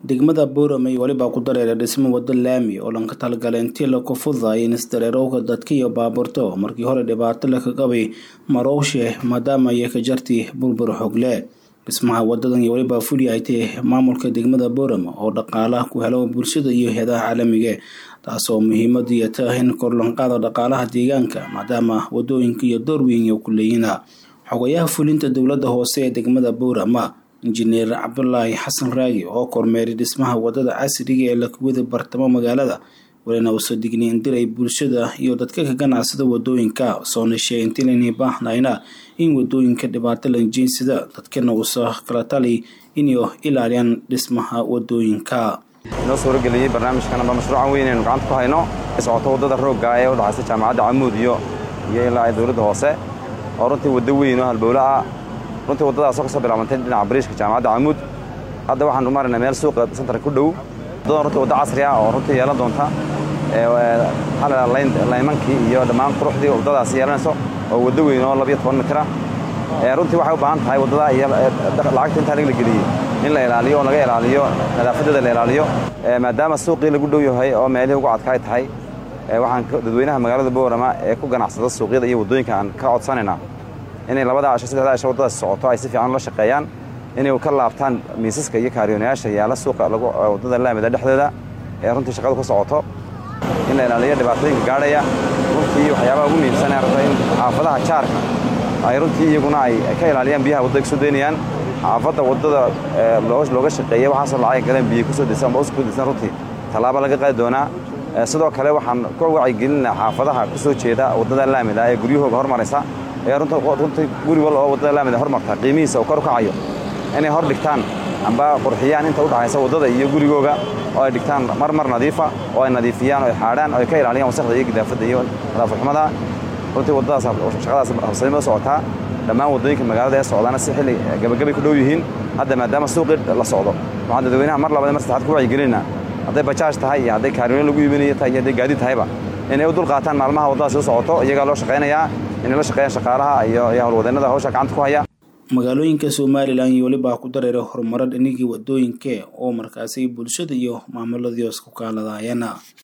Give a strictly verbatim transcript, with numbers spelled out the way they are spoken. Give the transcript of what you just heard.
degmada Boorama iyo waliba ku dareeray dhismo wada laami oo lanka talgalay intii la ku fududaayay in isdareerowga dadka iyo baabuurta markii hore dhibaato la ka qabay marowshe maadaama ay ka jartay burbur xogle dhismaha wadadan iyo waliba fuli ay tahay maamulka degmada Boorama oo dhaqaalaha ku helo bulshada iyo hay'adaha caalamiga taasoo muhiimad u tahay in kor loo qaado dhaqaalaha deegaanka maadaama wadooyinka iyo door weyn ay ku leeyihiin xogayaha fulinta dawladda hoose ee degmada Boorama injineer Cabdullaahi Xasan Raagi oo kormeeray dhismaha wadada casriga ee la kuwada bartamo magaalada walana uu soo dignay in diray bulshada iyo dadka ka ganacsada wadooyinka soo nashay intii inay baahnayna in wadooyinka dhibaato la jinsida dadkana uu soo kala tali inay ilaaliyaan dhismaha wadooyinka noo soo galiyay barnaamijkan ama mashruucan weyn ee gacanta ku hayno socodka wadada roogga ee u dhaxaysa jaamacadda Camuud iyo iyo ilaa dawladda hoose oo runtii wada weyn oo halbowlaha runtii wadadaas oo ka soo bilaabantay dhinaca bariishka jaamacadda Camuud hadda waxaan u marinaa meel suuqa center ku dhow wadada runtii wada casri ah oo runtii yeelan doonta ee hal laymankii iyo dhammaan quruxdii wadadaas yeelanayso oo wada weyn oo laba iyo toban mitir ah ee runtii waxay u baahan tahay wadada iyo lacagta inta laga geliyay in la ilaaliyo oo laga ilaaliyo nadaafadda la ilaaliyo maadaama suuqii lagu dhow yahay oo meelihii ugu adkaay tahay waxaan dadweynaha magaalada Boorama ee ku ganacsada suuqyada iyo wadooyinka aan ka codsanayna inay labada casho saddexda casho wadada socoto ay si fiican loo shaqeeyaan inay ka laabtaan miisaska iyo kaariyoonayaasha yaala suuqa lagu wadada laamida dhexdeeda ee runtii shaqadu ka socoto in la ilaaliyo dhibaatooyinka gaadhaya runtii waxyaabaha ugu muhiimsan ee rabta in xaafadaha jaarka ay runtii iyaguna ay ka ilaaliyaan biyaha wadada soo deynayaan xaafadda wadada looga shaqeeyay waxaasoo lacag galeen biyo ku soo deysan ama usku deysan runtii talaabo laga qaadi doonaa sidoo kale waxaan ku wacyigelinaa xaafadaha ku soo jeeda wadada laamida ee guryahooda hormaraysa ee runtii runtii guri wal oo wadada laamida hormarta qiimihiisa oo kor u kacayo inay hor dhigtaan amba qurxiyaan inta u dhaxaysa wadada iyo gurigooga oo ay dhigtaan marmar nadiifa oo ay nadiifiyaan oo ay xaadhaan oo ay ka ilaaliyaan wasaqda iyo gidaafada iyo nadaafad xumada runtii wadadaas shaqadaas habsaymo socotaa dhammaan wadooyinka magaalada ee socdaana si xilli gabagabay ku dhow yihiin hadda maadaama suuqii la socdo waxaan dadweynaha mar labaad mar saddexaad ku wacyigelinaa hadday bajaaj tahay iyo hadday kaariyooyin lagu iibinayo tahay iyo hadday gaadiid tahayba inay u dul qaataan maalmaha wadadaas u socoto iyagaa loo shaqaynayaa inay la shaqeeyaan shaqaalaha iyo iyo howlwadeennada hawsha gacanta ku haya magaalooyinka Soomaaliland iyo waliba ku dareeray horumar dhinigii wadooyinka oo markaasi bulshada iyo maamulada isku kaaladayana